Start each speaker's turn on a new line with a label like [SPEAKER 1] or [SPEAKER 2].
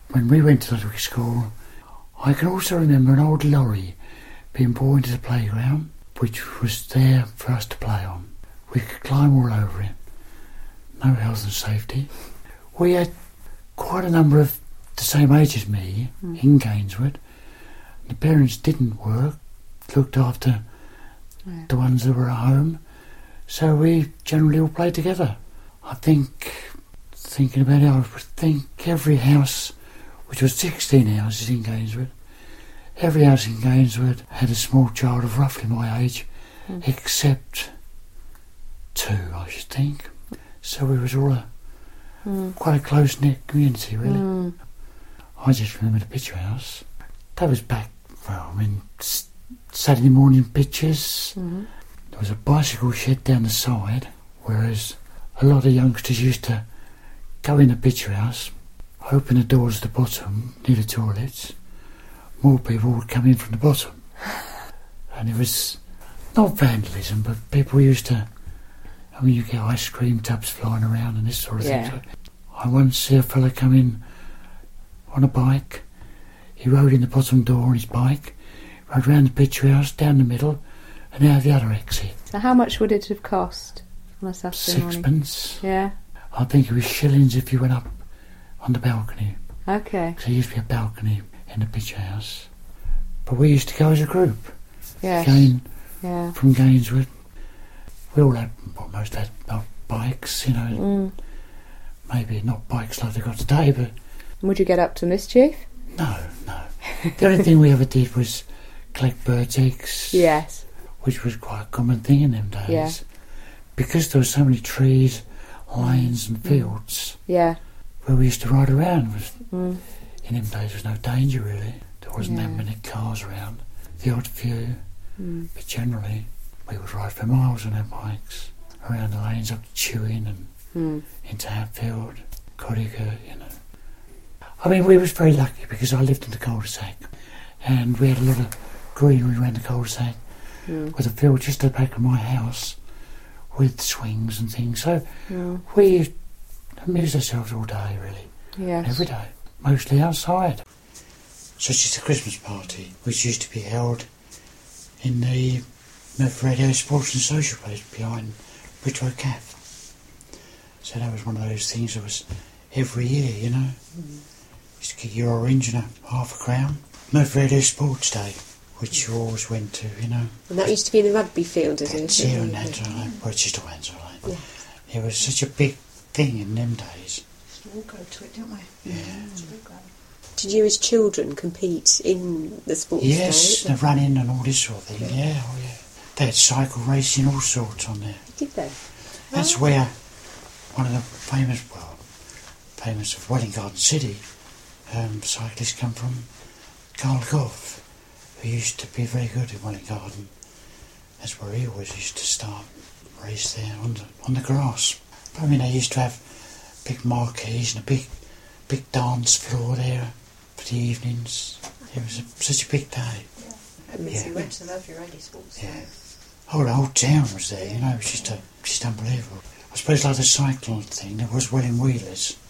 [SPEAKER 1] When we went to Ludwig School, I can also remember an old lorry being brought into the playground, which was there for us to play on. We could climb all over it. No health and safety. We had quite a number of the same age as me in Gainswood. The parents didn't work, looked after the ones that were at home, so we generally all played together. I think, thinking about it, I would think every house, which was 16 houses in Gainswood, every house in Gainswood had a small child of roughly my age, except 2, I should think. So we was all quite a close-knit community, really. I just remember the picture house. That was back, well, I mean, Saturday morning pictures. There was a bicycle shed down the side, whereas a lot of youngsters used to go in the picture house, open the doors at the bottom, near the toilets. More people would come in from the bottom. And it was not vandalism, but people used to, I mean, you get ice cream tubs flying around and this sort of thing. So I once see a fella come in on a bike. He rode in the bottom door on his bike, rode round the picture house, down the middle, and out the other exit.
[SPEAKER 2] So how much would it have cost on a Saturday morning?
[SPEAKER 1] Sixpence.
[SPEAKER 2] Yeah.
[SPEAKER 1] I think it was shillings if you went up on the balcony.
[SPEAKER 2] Okay.
[SPEAKER 1] So there used to be a balcony in the picture house. But we used to go as a group.
[SPEAKER 2] Yes.
[SPEAKER 1] Again,
[SPEAKER 2] Yeah.
[SPEAKER 1] from Gainswood. We all had, well, most had bikes, you know. Maybe not bikes like they got today, but...
[SPEAKER 2] Would you get up to mischief?
[SPEAKER 1] No. The only thing we ever did was collect birds' eggs.
[SPEAKER 2] Yes.
[SPEAKER 1] Which was quite a common thing in them days.
[SPEAKER 2] Yeah.
[SPEAKER 1] Because there were so many trees, lanes and fields
[SPEAKER 2] Yeah.
[SPEAKER 1] where we used to ride around. In them days there was no danger, really. There wasn't that many cars around. The odd few. But generally we would ride for miles on our bikes around the lanes up to Chewing and into Hatfield, Codiger, you know. I mean, we was very lucky because I lived in the cul-de-sac and we had a lot of greenery around the cul-de-sac with a field just at the back of my house with swings and things. So we amused ourselves all day, really.
[SPEAKER 2] Yes.
[SPEAKER 1] Every day. Mostly outside. Such as the Christmas party, which used to be held in the Murphy Radio Sports and Social Place behind Bridgewater Cafe. So that was one of those things that was every year, you know. Used to get your orange and half a crown. Murphy Radio Sports Day, which you always went to, you know.
[SPEAKER 3] And that used to be in the rugby field, is it?
[SPEAKER 1] That's here and that, well, it's just a Wednesday, right? It was such a big thing in them days.
[SPEAKER 4] We all go to it, don't we?
[SPEAKER 1] Yeah.
[SPEAKER 4] It's really great.
[SPEAKER 3] Did you as children compete in the sports day?
[SPEAKER 1] Yes, the running and all this sort of thing, yeah. They had cycle racing, all sorts on there.
[SPEAKER 3] Did they?
[SPEAKER 1] That's where one of the famous of Welwyn Garden City cyclists come from, Carl Goff, who used to be very good in Welwyn Garden. That's where he always used to start race there on the grass. But I mean, they used to have big marquees and a big dance floor there for the evenings. It was such a big day.
[SPEAKER 4] We went to the Murphy Radio Sports Day.
[SPEAKER 1] Oh, the whole town was there, you know. It was just unbelievable. I suppose like the cycling thing, there was Welwyn Wheelers.